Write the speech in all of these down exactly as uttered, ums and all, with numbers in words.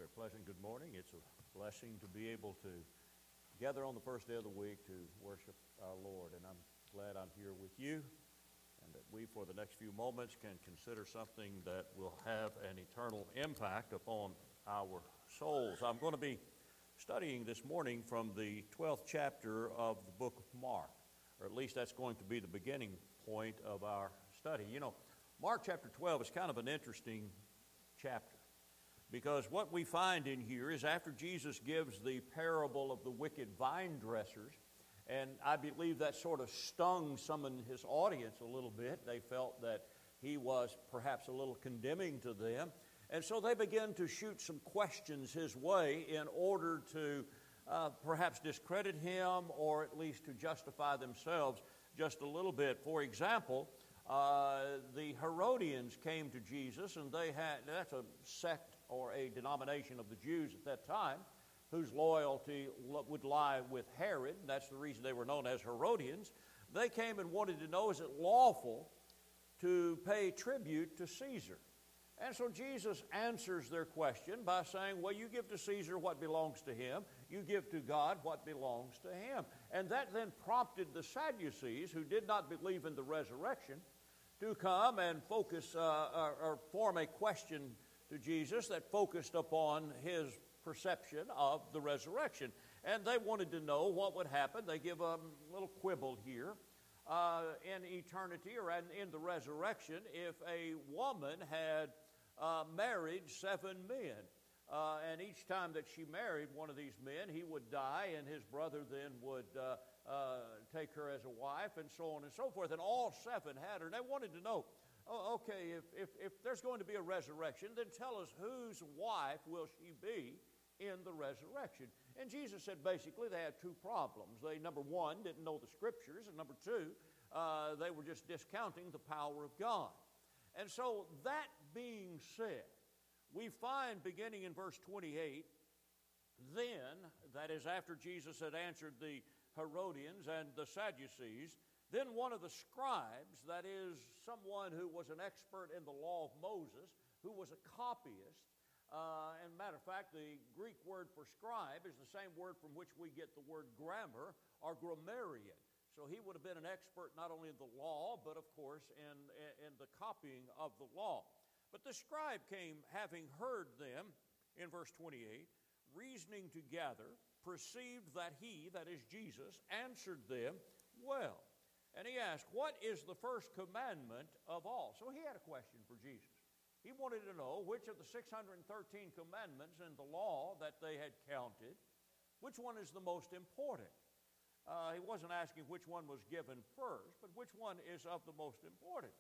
very pleasant good morning. It's a blessing to be able to gather on the first day of the week to worship our Lord. And I'm glad I'm here with you and that we, for the next few moments, can consider something that will have an eternal impact upon our souls. I'm going to be studying this morning from the twelfth chapter of the book of Mark, or at least that's going to be the beginning point of our study. You know, Mark chapter twelve is kind of an interesting chapter, because what we find in here is after Jesus gives the parable of the wicked vine dressers, and I believe that sort of stung some in his audience a little bit. They felt that he was perhaps a little condemning to them, and so they began to shoot some questions his way in order to uh, perhaps discredit him, or at least to justify themselves just a little bit. For example, Uh, the Herodians came to Jesus, and they had, that's a sect or a denomination of the Jews at that time, whose loyalty would lie with Herod. That's the reason they were known as Herodians. They came and wanted to know, is it lawful to pay tribute to Caesar? And so Jesus answers their question by saying, well, you give to Caesar what belongs to him, you give to God what belongs to him. And that then prompted the Sadducees, who did not believe in the resurrection, to come and focus uh, or, or form a question to Jesus that focused upon his perception of the resurrection. And they wanted to know what would happen. They give a little quibble here. Uh, in eternity, or in, in the resurrection, if a woman had uh, married seven men, uh, and each time that she married one of these men, he would die, and his brother then would uh, uh, take her as a wife, and so on and so forth. And all seven had her. And they wanted to know, oh, okay, if, if, if there's going to be a resurrection, then tell us whose wife will she be in the resurrection. And Jesus said basically they had two problems. They, number one, didn't know the Scriptures, and number two, uh, they were just discounting the power of God. And so that being said, we find beginning in verse twenty-eight, then, that is after Jesus had answered the Herodians and the Sadducees, then one of the scribes, that is someone who was an expert in the law of Moses, who was a copyist. Uh, and matter of fact, the Greek word for scribe is the same word from which we get the word grammar or grammarian. So he would have been an expert not only in the law, but of course in, in the copying of the law. But the scribe came, having heard them, in verse twenty-eight, reasoning together, perceived that he, that is Jesus, answered them well. And he asked, what is the first commandment of all? So he had a question for Jesus. He wanted to know which of the six hundred thirteen commandments in the law that they had counted, which one is the most important. Uh, he wasn't asking which one was given first, but which one is of the most important.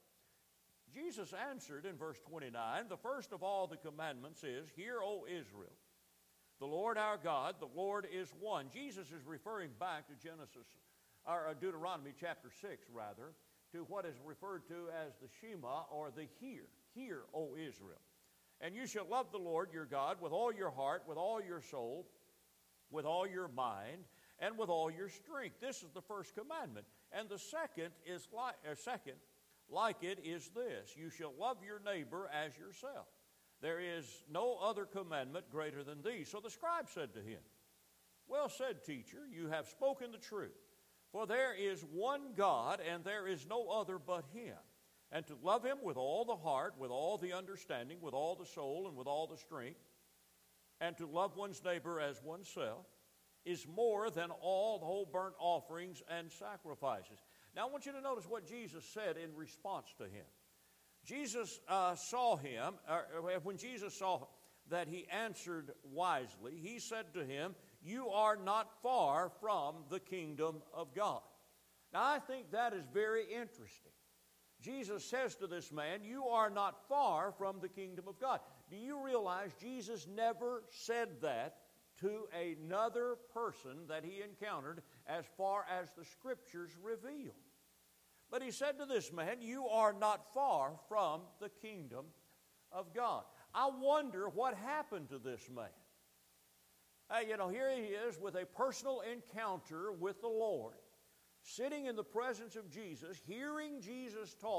Jesus answered in verse twenty-nine, the first of all the commandments is, hear, O Israel, the Lord our God, the Lord is one. Jesus is referring back to Genesis, or Deuteronomy chapter six, rather, to what is referred to as the Shema, or the hear. Hear, O Israel. And you shall love the Lord your God with all your heart, with all your soul, with all your mind, and with all your strength. This is the first commandment. And the second is like, uh, second, like it is this: you shall love your neighbor as yourself. There is no other commandment greater than these. So the scribe said to him, well said, teacher, you have spoken the truth. For there is one God, and there is no other but him. And to love him with all the heart, with all the understanding, with all the soul, and with all the strength, and to love one's neighbor as oneself, is more than all the whole burnt offerings and sacrifices. Now I want you to notice what Jesus said in response to him. Jesus uh, saw him, or when Jesus saw that he answered wisely, he said to him, you are not far from the kingdom of God. Now I think that is very interesting. Jesus says to this man, you are not far from the kingdom of God. Do you realize Jesus never said that to another person that he encountered as far as the Scriptures reveal? But he said to this man, you are not far from the kingdom of God. I wonder what happened to this man. Hey, you know, here he is with a personal encounter with the Lord, sitting in the presence of Jesus, hearing Jesus talk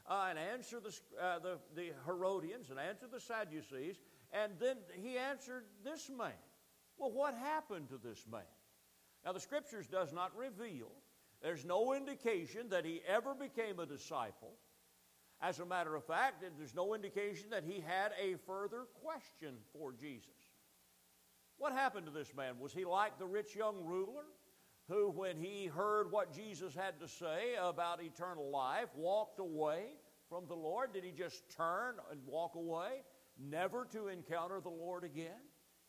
uh, and answer the, uh, the, the Herodians and answer the Sadducees, and then he answered this man. Well, what happened to this man? Now, the Scriptures does not reveal. There's no indication that he ever became a disciple. As a matter of fact, there's no indication that he had a further question for Jesus. What happened to this man? Was he like the rich young ruler who, when he heard what Jesus had to say about eternal life, walked away from the Lord? Did he just turn and walk away, never to encounter the Lord again?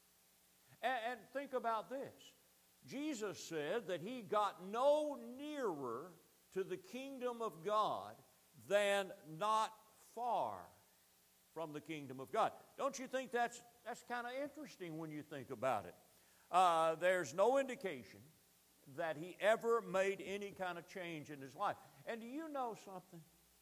And, and think about this. Jesus said that he got no nearer to the kingdom of God than not far from the kingdom of God. Don't you think that's, that's kind of interesting when you think about it? Uh, there's no indication that he ever made any kind of change in his life. And do you know something?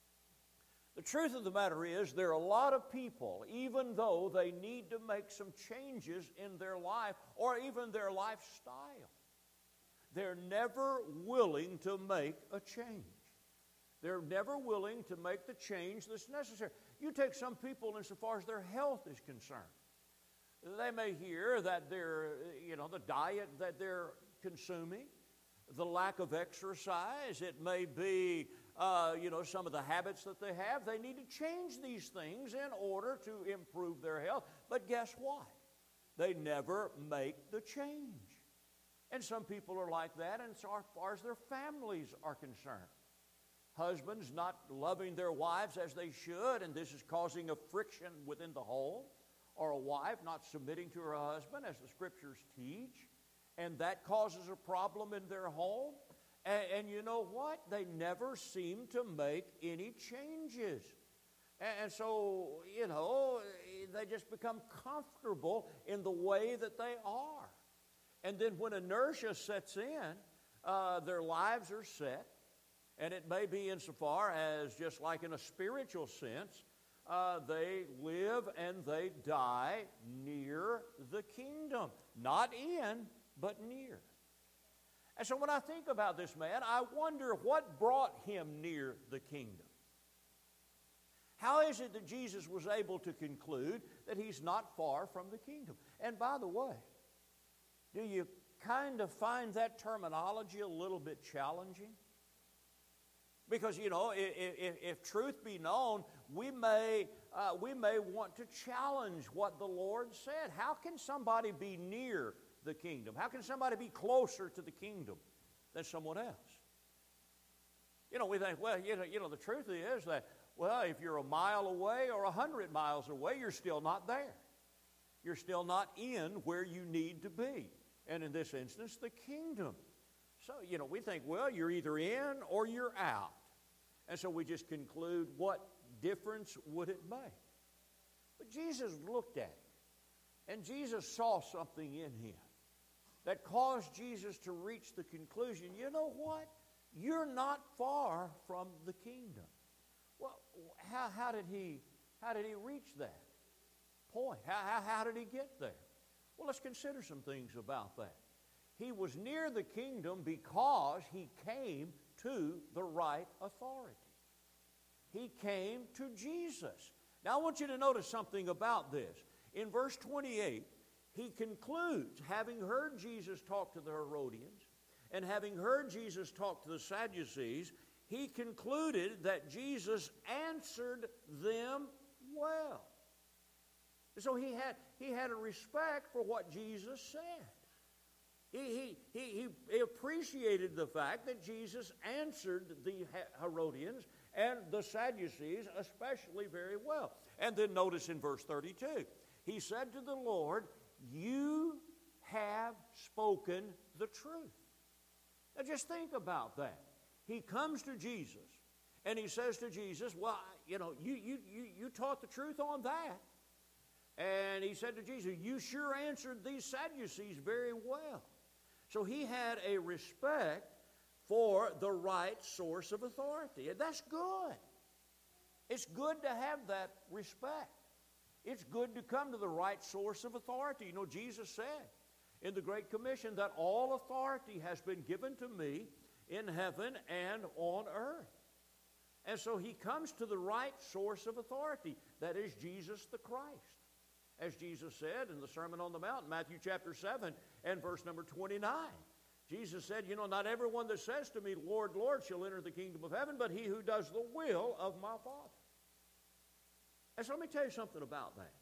The truth of the matter is there are a lot of people, even though they need to make some changes in their life or even their lifestyle, they're never willing to make a change. They're never willing to make the change that's necessary. You take some people insofar as their health is concerned. They may hear that their, you know, the diet that they're consuming, the lack of exercise, it may be, uh, you know, some of the habits that they have. They need to change these things in order to improve their health. But guess what? They never make the change. And some people are like that as far as their families are concerned. Husbands not loving their wives as they should, and this is causing a friction within the home. Or a wife not submitting to her husband as the Scriptures teach, and that causes a problem in their home. And, and you know what? They never seem to make any changes. And, and so, you know, they just become comfortable in the way that they are. And then when inertia sets in, uh, their lives are set. And it may be insofar as, just like in a spiritual sense, uh, they live and they die near the kingdom. Not in, but near. And so when I think about this man, I wonder what brought him near the kingdom. How is it that Jesus was able to conclude that he's not far from the kingdom? And by the way, do you kind of find that terminology a little bit challenging? Because, you know, if, if, if truth be known, we may, uh, we may want to challenge what the Lord said. How can somebody be near the kingdom? How can somebody be closer to the kingdom than someone else? You know, we think, well, you know, you know, the truth is that, well, if you're a mile away or a hundred miles away, you're still not there. You're still not in where you need to be. And in this instance, the kingdom. So, you know, we think, well, you're either in or you're out. And so we just conclude, what difference would it make? But Jesus looked at him, and Jesus saw something in him that caused Jesus to reach the conclusion, you know what? You're not far from the kingdom. Well, how, how, did, he, how did he reach that point? How, how, how did he get there? Well, let's consider some things about that. He was near the kingdom because he came to the right authority. He came to Jesus. Now, I want you to notice something about this. In verse twenty-eight, he concludes, having heard Jesus talk to the Herodians and having heard Jesus talk to the Sadducees, he concluded that Jesus answered them well. So he had, he had a respect for what Jesus said. He, he, he, he appreciated the fact that Jesus answered the Herodians and the Sadducees especially very well. And then notice in verse thirty-two, he said to the Lord, you have spoken the truth. Now just think about that. He comes to Jesus and he says to Jesus, well, you know, you, you, you, you taught the truth on that. And he said to Jesus, you sure answered these Sadducees very well. So he had a respect for the right source of authority. And that's good. It's good to have that respect. It's good to come to the right source of authority. You know, Jesus said in the Great Commission that all authority has been given to me in heaven and on earth. And so he comes to the right source of authority. That is Jesus the Christ. As Jesus said in the Sermon on the Mount, Matthew chapter seven and verse number twenty-nine. Jesus said, you know, not everyone that says to me, Lord, Lord, shall enter the kingdom of heaven, but he who does the will of my Father. And so let me tell you something about that.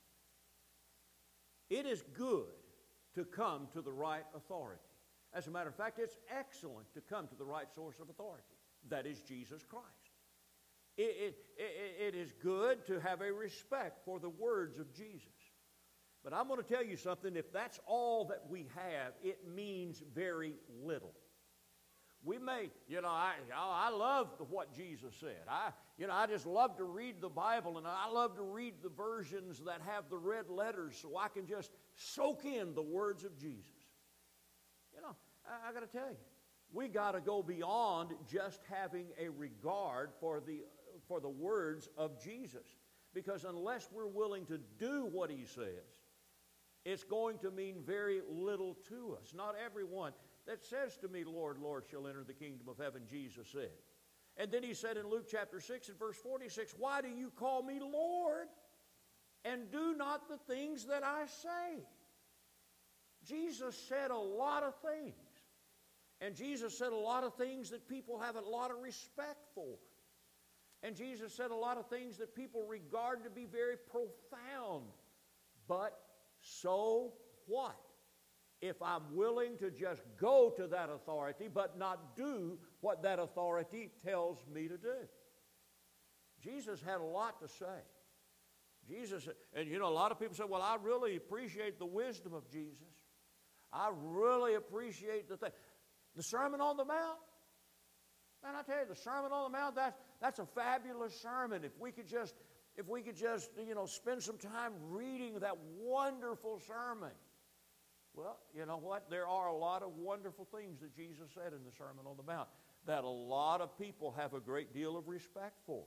It is good to come to the right authority. As a matter of fact, it's excellent to come to the right source of authority. That is Jesus Christ. It, it, it, it is good to have a respect for the words of Jesus. But I'm going to tell you something, if that's all that we have, it means very little. We may, you know, I, I love what Jesus said. I, you know, I just love to read the Bible, and I love to read the versions that have the red letters so I can just soak in the words of Jesus. You know, I, I got to tell you, we got to go beyond just having a regard for the for the words of Jesus, because unless we're willing to do what he says, it's going to mean very little to us. Not everyone that says to me, Lord, Lord, shall enter the kingdom of heaven, Jesus said. And then he said in Luke chapter six and verse forty-six, why do you call me Lord and do not the things that I say? Jesus said a lot of things. And Jesus said a lot of things that people have a lot of respect for. And Jesus said a lot of things that people regard to be very profound. But so what? If I'm willing to just go to that authority but not do what that authority tells me to do. Jesus had a lot to say. Jesus, and you know, a lot of people say, well, I really appreciate the wisdom of Jesus. I really appreciate the thing. The Sermon on the Mount. Man, I tell you, the Sermon on the Mount, that's, that's a fabulous sermon. If we could just, if we could just, you know, spend some time reading that wonderful sermon. Well, you know what? There are a lot of wonderful things that Jesus said in the Sermon on the Mount that a lot of people have a great deal of respect for.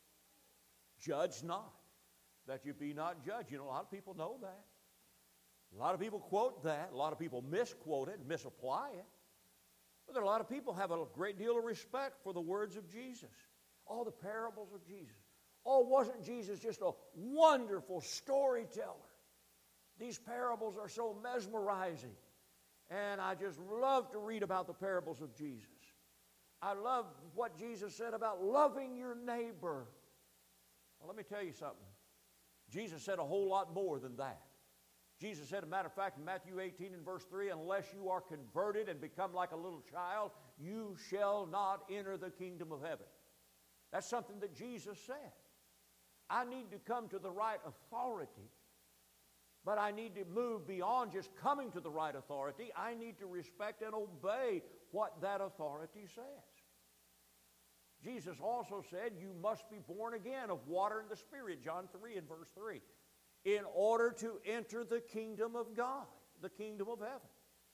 Judge not, that you be not judged. You know, a lot of people know that. A lot of people quote that. A lot of people misquote it and misapply it. But there are a lot of people have a great deal of respect for the words of Jesus. All the parables of Jesus. Oh, wasn't Jesus just a wonderful storyteller? These parables are so mesmerizing. And I just love to read about the parables of Jesus. I love what Jesus said about loving your neighbor. Well, let me tell you something. Jesus said a whole lot more than that. Jesus said, as a matter of fact, in Matthew eighteen and verse three, unless you are converted and become like a little child, you shall not enter the kingdom of heaven. That's something that Jesus said. I need to come to the right authority, but I need to move beyond just coming to the right authority. I need to respect and obey what that authority says. Jesus also said, you must be born again of water and the Spirit, John three and verse three. In order to enter the kingdom of God, the kingdom of heaven.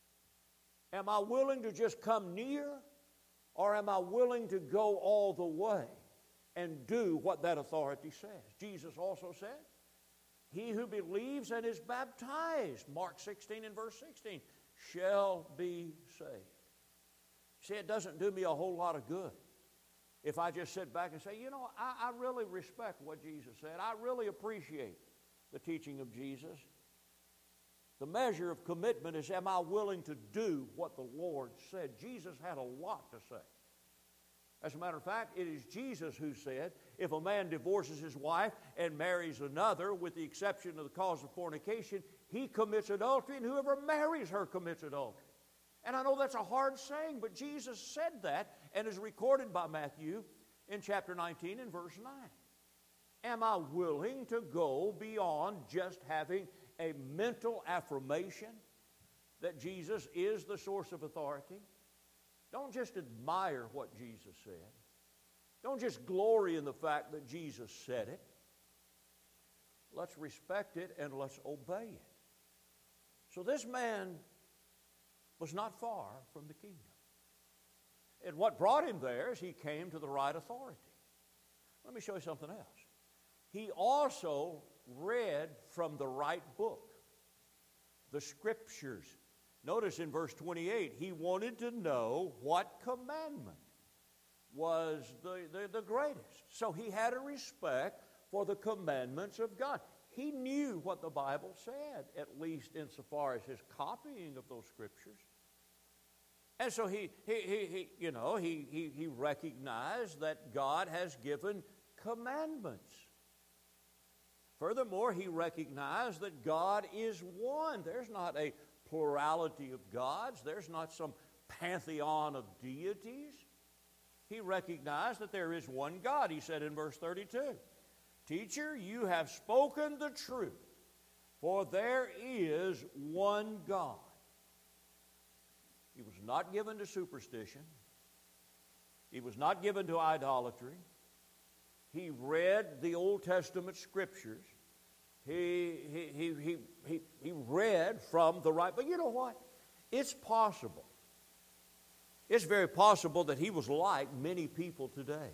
Am I willing to just come near, or am I willing to go all the way and do what that authority says? Jesus also said, he who believes and is baptized, Mark sixteen and verse sixteen, shall be saved. See, it doesn't do me a whole lot of good if I just sit back and say, you know, I, I really respect what Jesus said. I really appreciate the teaching of Jesus. The measure of commitment is, am I willing to do what the Lord said? Jesus had a lot to say. As a matter of fact, it is Jesus who said, if a man divorces his wife and marries another, with the exception of the cause of fornication, he commits adultery, and whoever marries her commits adultery. And I know that's a hard saying, but Jesus said that, and is recorded by Matthew in chapter nineteen and verse nine. Am I willing to go beyond just having a mental affirmation that Jesus is the source of authority? Don't just admire what Jesus said. Don't just glory in the fact that Jesus said it. Let's respect it and let's obey it. So this man was not far from the kingdom. And what brought him there is he came to the right authority. Let me show you something else. He also read from the right book, the Scriptures. Notice in verse twenty-eight, he wanted to know what commandment was the, the, the greatest. So he had a respect for the commandments of God. He knew what the Bible said, at least insofar as his copying of those scriptures. And so he, he, he, he you know, he, he, he recognized that God has given commandments. Furthermore, he recognized that God is one. There's not a plurality of gods. There's not some pantheon of deities. He recognized that there is one God. He said in verse thirty-two, "Teacher, you have spoken the truth, for there is one God." He was not given to superstition. He was not given to idolatry. He read the Old Testament scriptures. He, he, he, he, he, he read from the right. But you know what? It's possible. It's very possible that he was like many people today.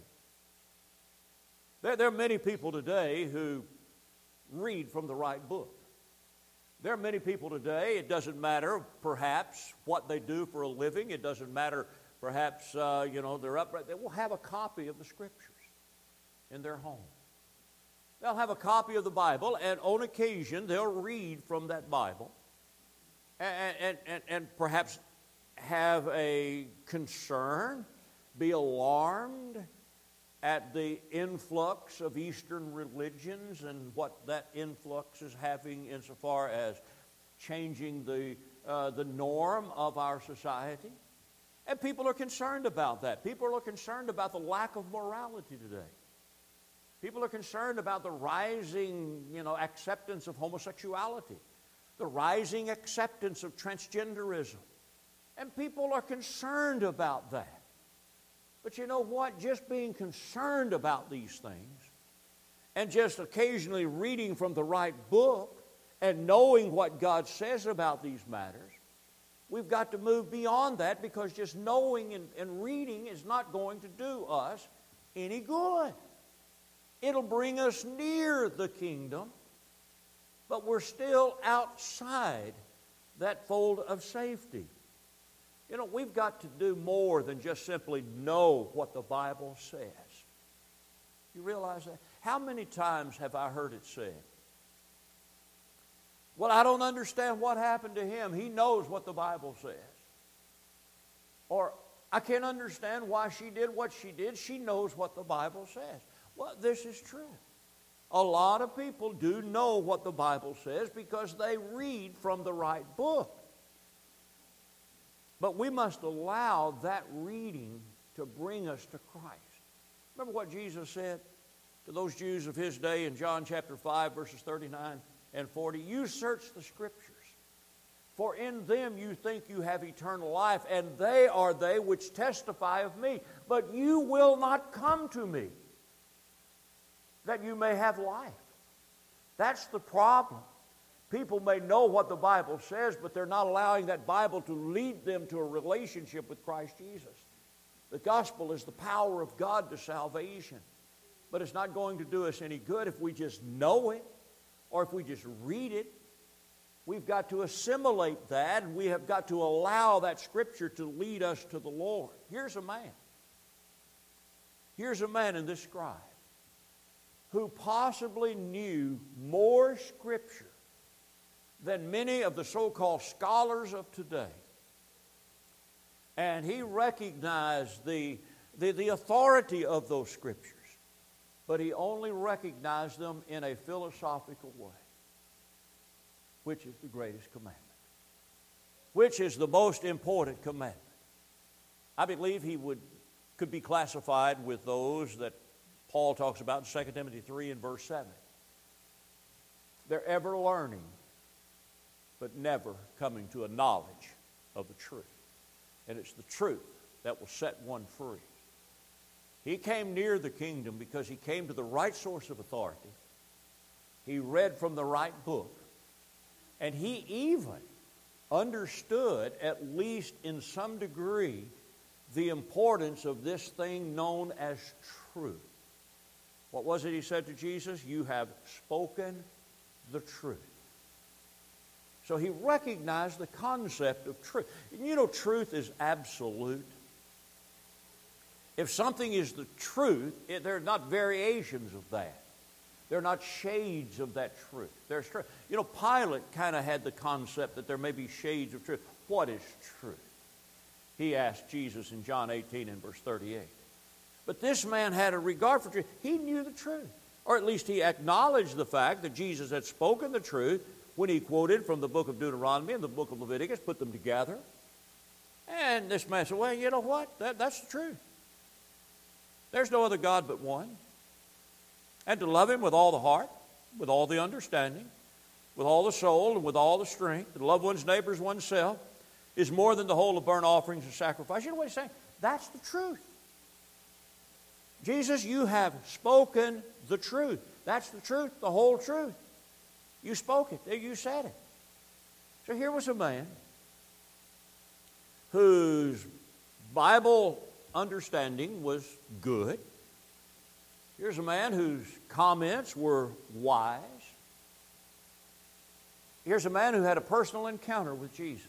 There, there are many people today who read from the right book. There are many people today, it doesn't matter perhaps what they do for a living. It doesn't matter perhaps, uh, you know, they're upright. They will have a copy of the scriptures in their home. They'll have a copy of the Bible, and on occasion they'll read from that Bible and, and, and, and perhaps have a concern, be alarmed at the influx of Eastern religions and what that influx is having insofar as changing the, uh, the norm of our society. And people are concerned about that. People are concerned about the lack of morality today. People are concerned about the rising, you know, acceptance of homosexuality, the rising acceptance of transgenderism. And people are concerned about that. But you know what? Just being concerned about these things and just occasionally reading from the right book and knowing what God says about these matters, we've got to move beyond that, because just knowing and, and reading is not going to do us any good. It'll bring us near the kingdom, but we're still outside that fold of safety. You know, we've got to do more than just simply know what the Bible says. You realize that? How many times have I heard it said, "Well, I don't understand what happened to him. He knows what the Bible says." Or, "I can't understand why she did what she did. She knows what the Bible says." Well, this is true. A lot of people do know what the Bible says because they read from the right book. But we must allow that reading to bring us to Christ. Remember what Jesus said to those Jews of his day in John chapter five, verses thirty-nine and forty? "You search the Scriptures, for in them you think you have eternal life, and they are they which testify of me. But you will not come to me, that you may have life." That's the problem. People may know what the Bible says, but they're not allowing that Bible to lead them to a relationship with Christ Jesus. The gospel is the power of God to salvation. But it's not going to do us any good if we just know it or if we just read it. We've got to assimilate that, and we have got to allow that Scripture to lead us to the Lord. Here's a man. Here's a man in this scribe who possibly knew more Scripture than many of the so-called scholars of today. And he recognized the, the, the authority of those Scriptures, but he only recognized them in a philosophical way, which is the greatest commandment, which is the most important commandment. I believe he would could be classified with those that Paul talks about in Second Timothy three and verse seven. They're ever learning, but never coming to a knowledge of the truth. And it's the truth that will set one free. He came near the kingdom because he came to the right source of authority. He read from the right book. And he even understood, at least in some degree, the importance of this thing known as truth. What was it he said to Jesus? "You have spoken the truth." So he recognized the concept of truth. You know, truth is absolute. If something is the truth, it, there are not variations of that. They're not shades of that truth. There's truth. You know, Pilate kind of had the concept that there may be shades of truth. What is truth? He asked Jesus in John eighteen and verse thirty-eight. But this man had a regard for truth. He knew the truth. Or at least he acknowledged the fact that Jesus had spoken the truth when he quoted from the book of Deuteronomy and the book of Leviticus, put them together. And this man said, well, you know what? That, that's the truth. There's no other God but one. And to love Him with all the heart, with all the understanding, with all the soul, and with all the strength, to love one's neighbor as oneself, is more than the whole of burnt offerings and sacrifice. You know what he's saying? That's the truth. Jesus, you have spoken the truth. That's the truth, the whole truth. You spoke it. You said it. So here was a man whose Bible understanding was good. Here's a man whose comments were wise. Here's a man who had a personal encounter with Jesus.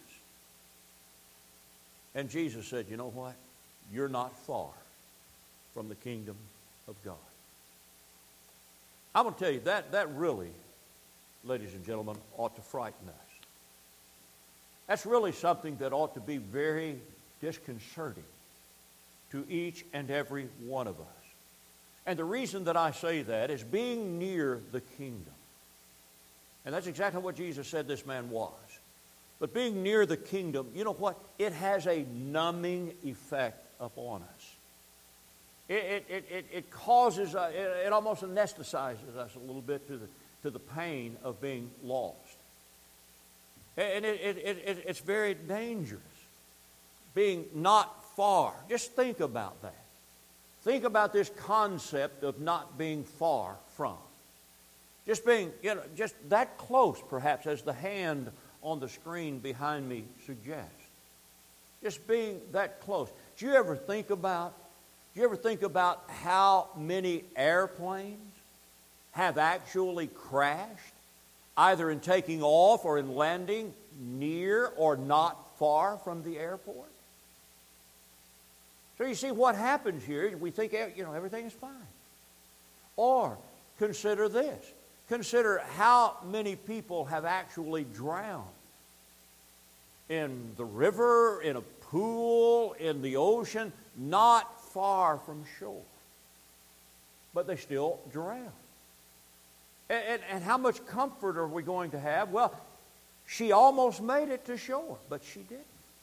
And Jesus said, you know what? You're not far from the kingdom of God. I'm going to tell you, that, that really, ladies and gentlemen, ought to frighten us. That's really something that ought to be very disconcerting to each and every one of us. And the reason that I say that is being near the kingdom. And that's exactly what Jesus said this man was. But being near the kingdom, you know what? It has a numbing effect upon us. It, it, it, it causes, uh, it, it almost anesthetizes us a little bit to the, to the pain of being lost. And it, it, it, it, it's very dangerous, being not far. Just think about that. Think about this concept of not being far from. Just being, you know, just that close, perhaps, as the hand on the screen behind me suggests. Just being that close. Do you ever think about, do you ever think about how many airplanes have actually crashed, either in taking off or in landing near or not far from the airport? So you see what happens here. We think, you know, everything is fine. Or consider this. Consider how many people have actually drowned in the river, in a pool, in the ocean, not far from shore. But they still drown. And, and, and how much comfort are we going to have? Well, she almost made it to shore, but she didn't.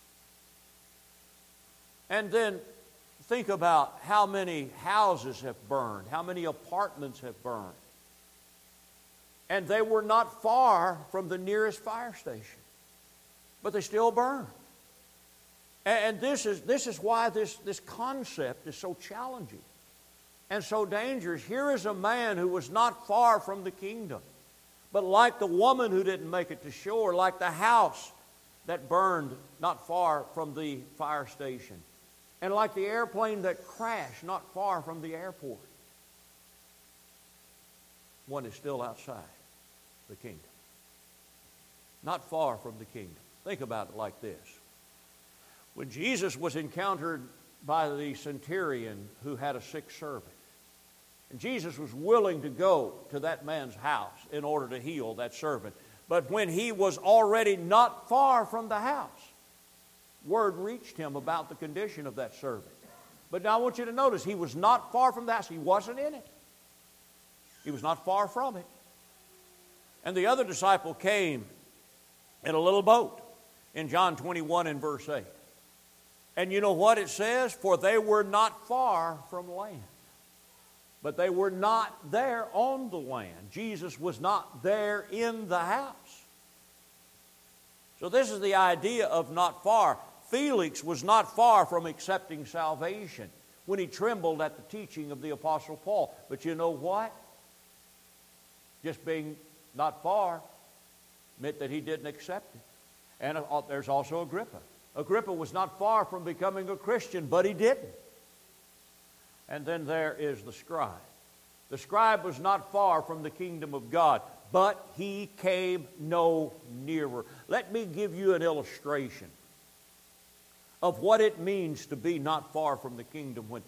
And then think about how many houses have burned, how many apartments have burned. And they were not far from the nearest fire station, but they still burn. And this is, this is why this, this concept is so challenging and so dangerous. Here is a man who was not far from the kingdom, but like the woman who didn't make it to shore, like the house that burned not far from the fire station, and like the airplane that crashed not far from the airport, one is still outside the kingdom. Not far from the kingdom. Think about it like this. When Jesus was encountered by the centurion who had a sick servant, and Jesus was willing to go to that man's house in order to heal that servant, but when he was already not far from the house, word reached him about the condition of that servant. But now I want you to notice, he was not far from the house. He wasn't in it. He was not far from it. And the other disciple came in a little boat in John twenty-one and verse eight. And you know what it says? For they were not far from land. But they were not there on the land. Jesus was not there in the house. So this is the idea of not far. Felix was not far from accepting salvation when he trembled at the teaching of the Apostle Paul. But you know what? Just being not far meant that he didn't accept it. And uh, there's also Agrippa. Agrippa was not far from becoming a Christian, but he didn't. And then there is the scribe. The scribe was not far from the kingdom of God, but he came no nearer. Let me give you an illustration of what it means to be not far from the kingdom. When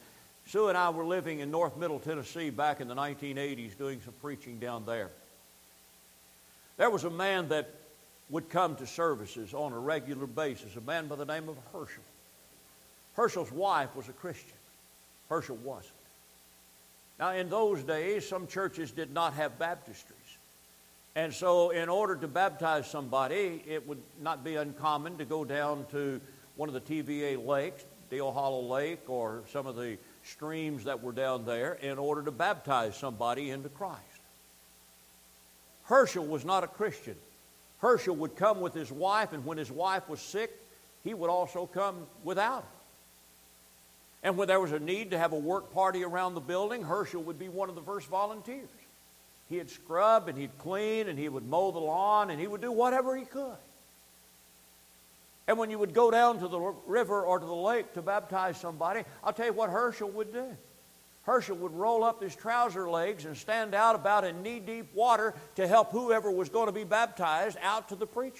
Sue and I were living in North Middle Tennessee back in the nineteen eighties doing some preaching down there. There was a man that would come to services on a regular basis, a man by the name of Herschel. Herschel's wife was a Christian. Herschel wasn't. Now, in those days, some churches did not have baptistries. And so in order to baptize somebody, it would not be uncommon to go down to one of the T V A lakes, Dale Hollow Lake, or some of the streams that were down there in order to baptize somebody into Christ. Herschel was not a Christian. Herschel would come with his wife, and when his wife was sick, he would also come without her. And when there was a need to have a work party around the building, Herschel would be one of the first volunteers. He'd scrub and he'd clean and he would mow the lawn and he would do whatever he could. And when you would go down to the river or to the lake to baptize somebody, I'll tell you what Herschel would do. Herschel would roll up his trouser legs and stand out about in knee-deep water to help whoever was going to be baptized out to the preacher.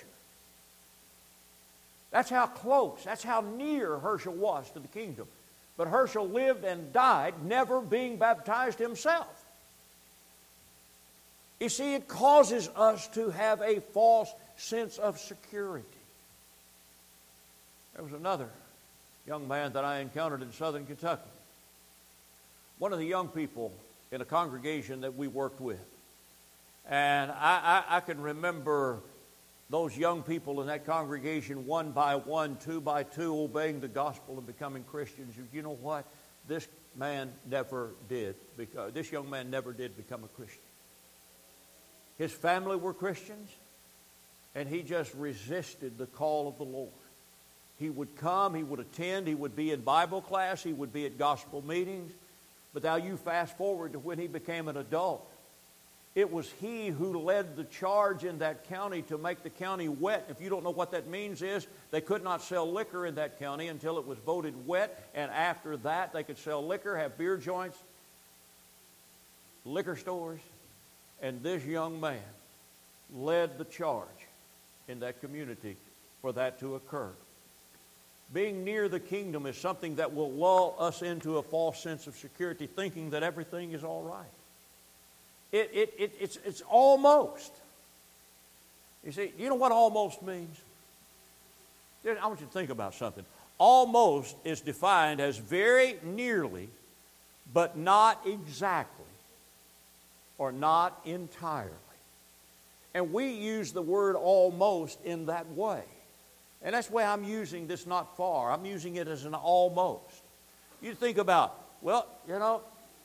That's how close, that's how near Herschel was to the kingdom. But Herschel lived and died never being baptized himself. You see, it causes us to have a false sense of security. There was another young man that I encountered in southern Kentucky. One of the young people in a congregation that we worked with. And I, I, I can remember those young people in that congregation, one by one, two by two, obeying the gospel and becoming Christians. You know what? This man never did. Because, this young man never did become a Christian. His family were Christians, and he just resisted the call of the Lord. He would come, he would attend, he would be in Bible class, he would be at gospel meetings. But now you fast forward to when he became an adult. It was he who led the charge in that county to make the county wet. If you don't know what that means is, they could not sell liquor in that county until it was voted wet. And after that, they could sell liquor, have beer joints, liquor stores. And this young man led the charge in that community for that to occur. Being near the kingdom is something that will lull us into a false sense of security, thinking that everything is all right. It, it, it, it's, it's almost. You see, you know what almost means? I want you to think about something. Almost is defined as very nearly, but not exactly, or not entirely. And we use the word almost in that way. And that's why I'm using this not far. I'm using it as an almost. You think about, well, you know,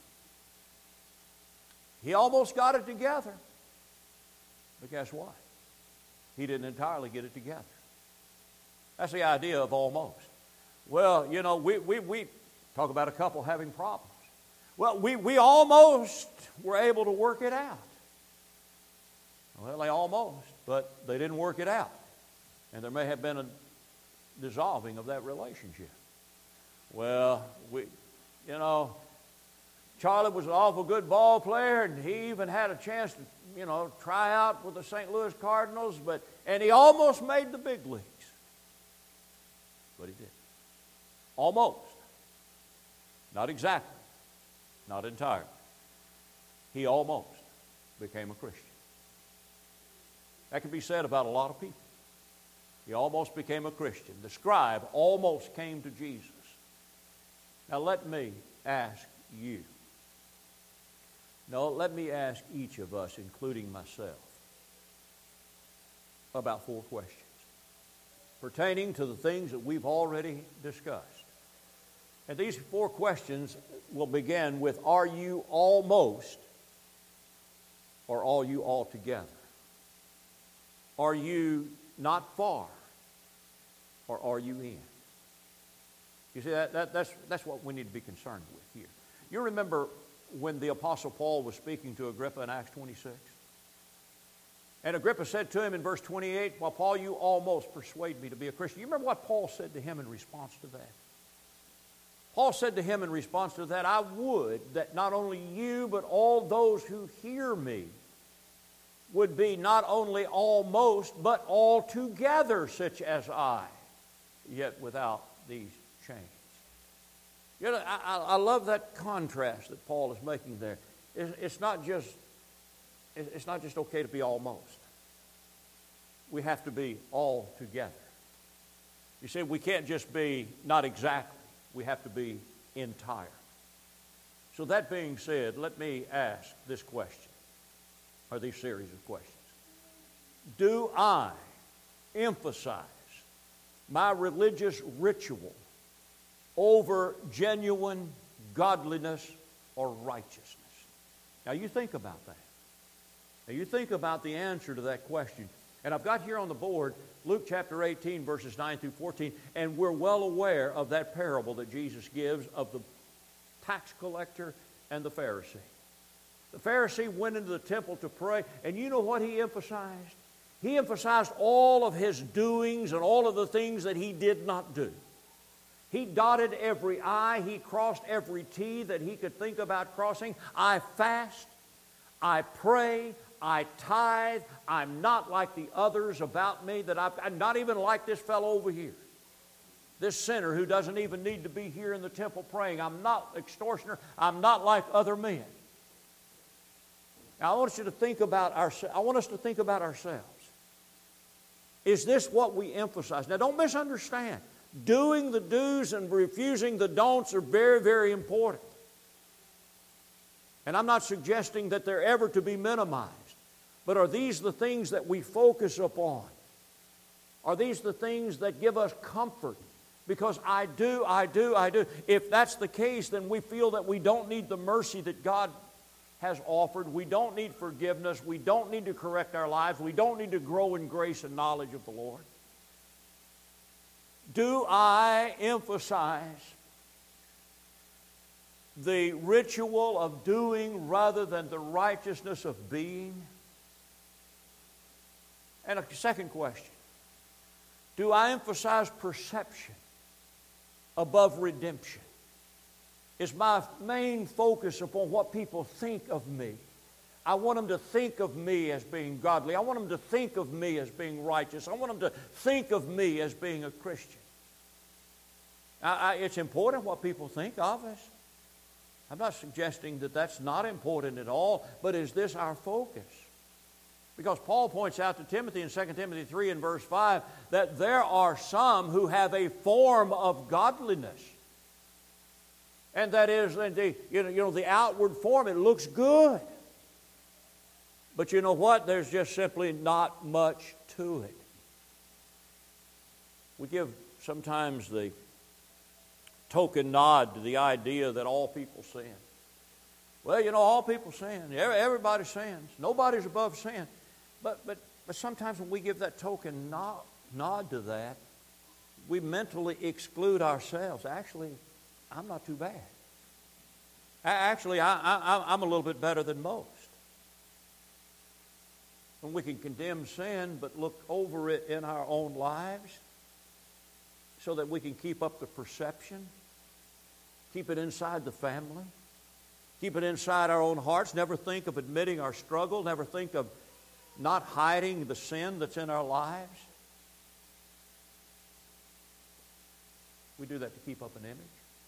he almost got it together. But guess what? He didn't entirely get it together. That's the idea of almost. Well, you know, we, we, we talk about a couple having problems. Well, we, we almost were able to work it out. Well, they almost, but they didn't work it out. And there may have been a dissolving of that relationship. Well, we, you know, Charlie was an awful good ball player, and he even had a chance to, you know, try out with the Saint Louis Cardinals, but and he almost made the big leagues. But he did. Almost. Not exactly. Not entirely. He almost became a Christian. That can be said about a lot of people. He almost became a Christian. The scribe almost came to Jesus. Now let me ask you. No, let me ask each of us, including myself, about four questions pertaining to the things that we've already discussed. And these four questions will begin with, are you almost, or are you altogether? Are you not far, or are you in? You see, that, that, that's, that's what we need to be concerned with here. You remember when the Apostle Paul was speaking to Agrippa in Acts twenty-six? And Agrippa said to him in verse twenty-eight, well, Paul, you almost persuade me to be a Christian. You remember what Paul said to him in response to that? Paul said to him in response to that, I would that not only you, but all those who hear me would be not only almost, but altogether such as I, yet without these chains. You know, I, I love that contrast that Paul is making there. It's, it's not just it's not just okay to be almost. We have to be all together. You see, we can't just be not exactly. We have to be entire. So that being said, let me ask this question, or these series of questions. Do I emphasize my religious ritual over genuine godliness or righteousness? Now you think about that. Now you think about the answer to that question. And I've got here on the board Luke chapter eighteen, verses nine through fourteen, and we're well aware of that parable that Jesus gives of the tax collector and the Pharisee. The Pharisee went into the temple to pray, and you know what he emphasized? He emphasized all of his doings and all of the things that he did not do. He dotted every I, he crossed every T that he could think about crossing. I fast, I pray, I tithe, I'm not like the others about me, that I've, I'm not even like this fellow over here. This sinner who doesn't even need to be here in the temple praying. I'm not extortioner, I'm not like other men. Now I want you to think about our, I want us to think about ourselves. Is this what we emphasize? Now don't misunderstand. Doing the do's and refusing the don'ts are very, very important. And I'm not suggesting that they're ever to be minimized. But are these the things that we focus upon? Are these the things that give us comfort? Because I do, I do, I do. If that's the case, then we feel that we don't need the mercy that God has offered. We don't need forgiveness. We don't need to correct our lives. We don't need to grow in grace and knowledge of the Lord. Do I emphasize the ritual of doing rather than the righteousness of being? And a second question. Do I emphasize perception above redemption? Is my main focus upon what people think of me? I want them to think of me as being godly. I want them to think of me as being righteous. I want them to think of me as being a Christian. I, I, it's important what people think of us. I'm not suggesting that that's not important at all, but is this our focus? Because Paul points out to Timothy in Second Timothy three and verse five that there are some who have a form of godliness. And that is, the, you know, you know, the outward form, it looks good. But you know what? There's just simply not much to it. We give sometimes the token nod to the idea that all people sin. Well, you know, all people sin. Everybody sins. Nobody's above sin. But, but, but sometimes when we give that token nod, nod to that, we mentally exclude ourselves. Actually, I'm not too bad. Actually, I, I, I'm a little bit better than most. And we can condemn sin, but look over it in our own lives so that we can keep up the perception, keep it inside the family, keep it inside our own hearts, never think of admitting our struggle, never think of not hiding the sin that's in our lives. We do that to keep up an image.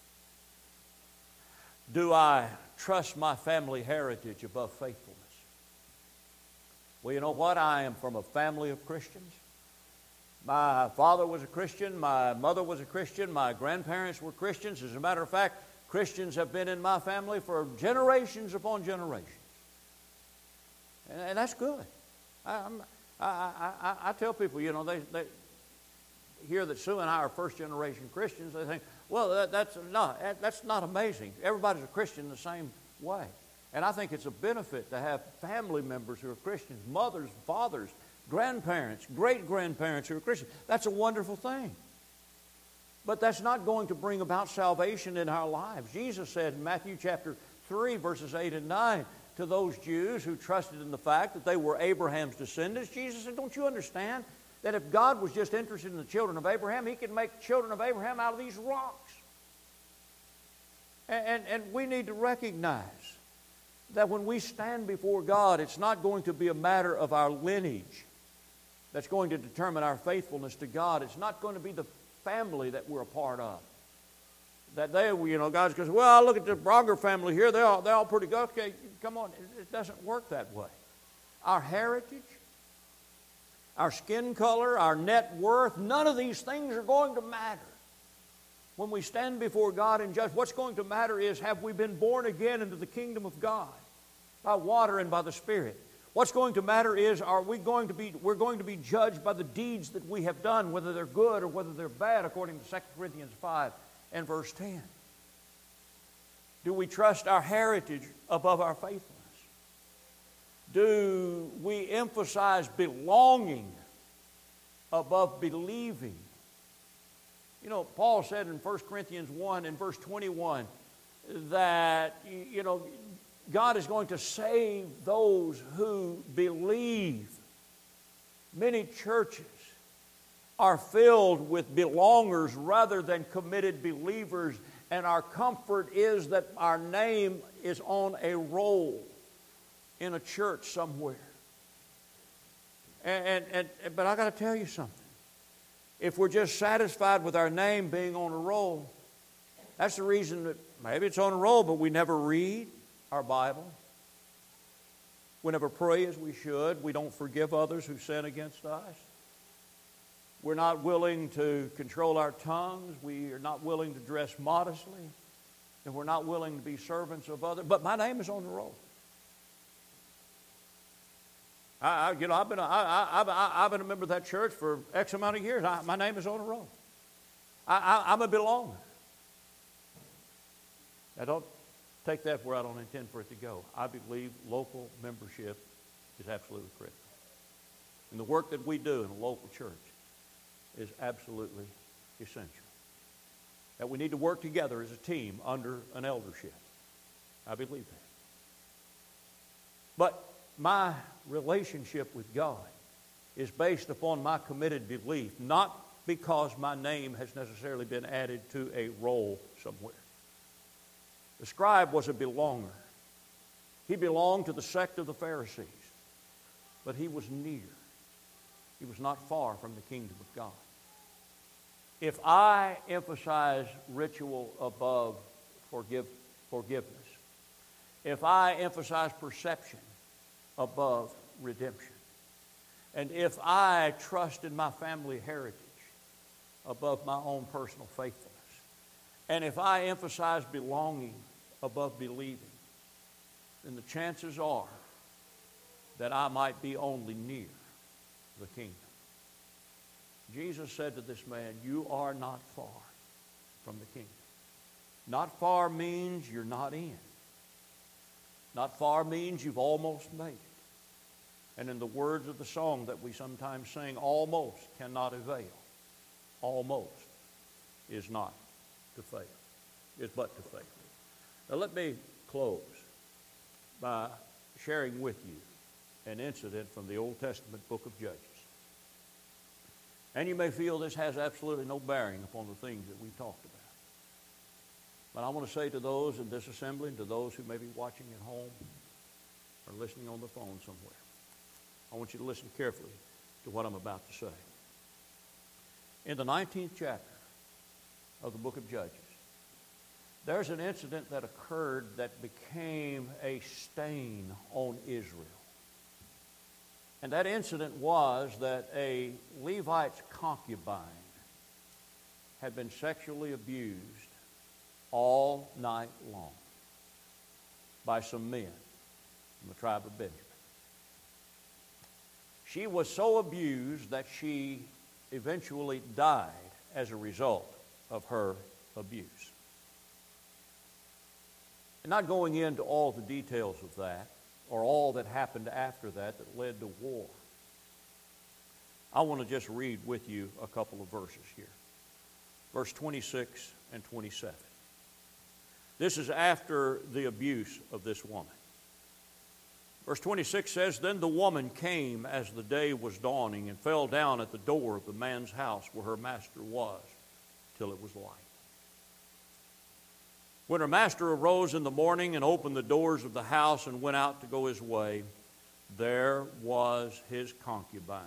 Do I trust my family heritage above faithfulness? Well, you know what? I am from a family of Christians. My father was a Christian. My mother was a Christian. My grandparents were Christians. As a matter of fact, Christians have been in my family for generations upon generations. And, and that's good. I, I'm, I, I, I tell people, you know, they, they hear that Sue and I are first-generation Christians. They think, well, that, that's, not, that's not amazing. Everybody's a Christian the same way. And I think it's a benefit to have family members who are Christians, mothers, fathers, grandparents, great-grandparents who are Christians. That's a wonderful thing. But that's not going to bring about salvation in our lives. Jesus said in Matthew chapter three, verses eight and nine, to those Jews who trusted in the fact that they were Abraham's descendants, Jesus said, don't you understand that if God was just interested in the children of Abraham, He could make children of Abraham out of these rocks? And, and, and we need to recognize that when we stand before God, it's not going to be a matter of our lineage that's going to determine our faithfulness to God. It's not going to be the family that we're a part of. that they, you know, God's going to say, well, look at the Bronger family here. They're all, they're all pretty good. Okay, come on. It, it doesn't work that way. Our heritage, our skin color, our net worth, none of these things are going to matter. When we stand before God and judge, what's going to matter is, have we been born again into the kingdom of God by water and by the Spirit? What's going to matter is, are we going to be, we're going to be judged by the deeds that we have done, whether they're good or whether they're bad, according to Second Corinthians five and verse ten. Do we trust our heritage above our faithfulness? Do we emphasize belonging above believing? You know, Paul said in First Corinthians one and verse twenty-one that, you know, God is going to save those who believe. Many churches are filled with belongers rather than committed believers, and our comfort is that our name is on a roll in a church somewhere. And, and, and but I got to tell you something. If we're just satisfied with our name being on a roll, that's the reason that maybe it's on a roll, but we never read our Bible. We never pray as we should. We don't forgive others who sin against us. We're not willing to control our tongues. We are not willing to dress modestly. And we're not willing to be servants of others. But my name is on the roll. I, I, you know, I've been, a, I, I, I've been a member of that church for X amount of years. I, my name is on the roll. I, I, I'm a belonger. Now, don't take that where I don't intend for it to go. I believe local membership is absolutely critical. And the work that we do in a local church is absolutely essential. That we need to work together as a team under an eldership. I believe that. But my relationship with God is based upon my committed belief, not because my name has necessarily been added to a roll somewhere. The scribe was a belonger. He belonged to the sect of the Pharisees, but he was near. He was not far from the kingdom of God. If I emphasize ritual above forgive, forgiveness, if I emphasize perception above redemption, and if I trust in my family heritage above my own personal faithfulness, and if I emphasize belonging above believing, then the chances are that I might be only near the kingdom. Jesus said to this man, you are not far from the kingdom. Not far means you're not in. Not far means you've almost made it. And in the words of the song that we sometimes sing, almost cannot avail. Almost is not to fail. Is but to fail. Now let me close by sharing with you an incident from the Old Testament book of Judges. And you may feel this has absolutely no bearing upon the things that we've talked about. But I want to say to those in this assembly and to those who may be watching at home or listening on the phone somewhere, I want you to listen carefully to what I'm about to say. In the nineteenth chapter of the book of Judges, there's an incident that occurred that became a stain on Israel. And that incident was that a Levite's concubine had been sexually abused all night long by some men from the tribe of Benjamin. She was so abused that she eventually died as a result of her abuse. And not going into all the details of that, or all that happened after that that led to war, I want to just read with you a couple of verses here. Verse twenty-six and twenty-seven. This is after the abuse of this woman. Verse twenty-six says, Then the woman came as the day was dawning and fell down at the door of the man's house where her master was till it was light. When her master arose in the morning and opened the doors of the house and went out to go his way, there was his concubine,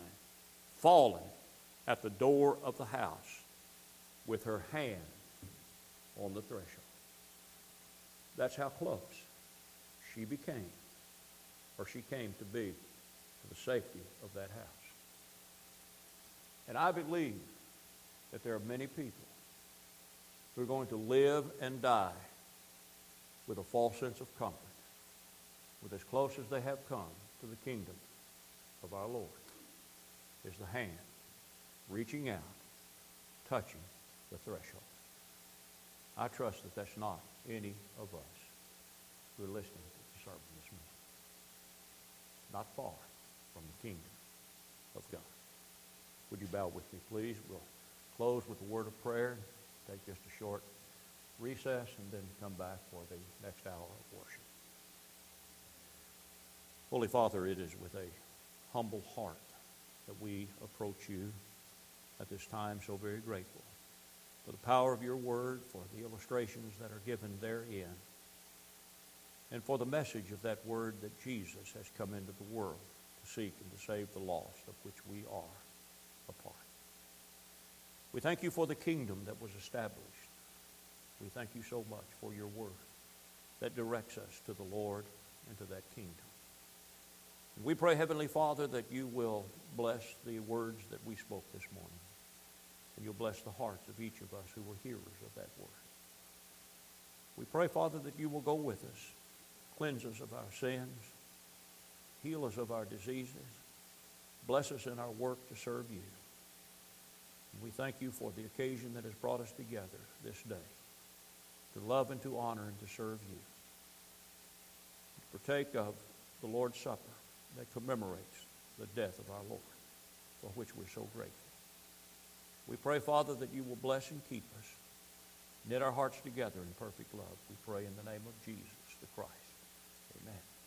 fallen at the door of the house with her hand on the threshold. That's how close she became, or she came to be, to the safety of that house. And I believe that there are many people who are going to live and die with a false sense of comfort, with as close as they have come to the kingdom of our Lord is the hand reaching out, touching the threshold. I trust that that's not any of us who are listening to the sermon this morning. Not far from the kingdom of God. Would you bow with me, please? We'll close with a word of prayer, take just a short recess, and then come back for the next hour of worship. Holy Father, it is with a humble heart that we approach you at this time, so very grateful for the power of your word, for the illustrations that are given therein, and for the message of that word that Jesus has come into the world to seek and to save the lost, of which we are a part. We thank you for the kingdom that was established. We thank you so much for your word that directs us to the Lord and to that kingdom. And we pray, Heavenly Father, that you will bless the words that we spoke this morning. And you'll bless the hearts of each of us who were hearers of that word. We pray, Father, that you will go with us, cleanse us of our sins, heal us of our diseases, bless us in our work to serve you. And we thank you for the occasion that has brought us together this day to love and to honor and to serve you. To partake of the Lord's Supper that commemorates the death of our Lord, for which we're so grateful. We pray, Father, that you will bless and keep us, knit our hearts together in perfect love. We pray in the name of Jesus the Christ. Amen.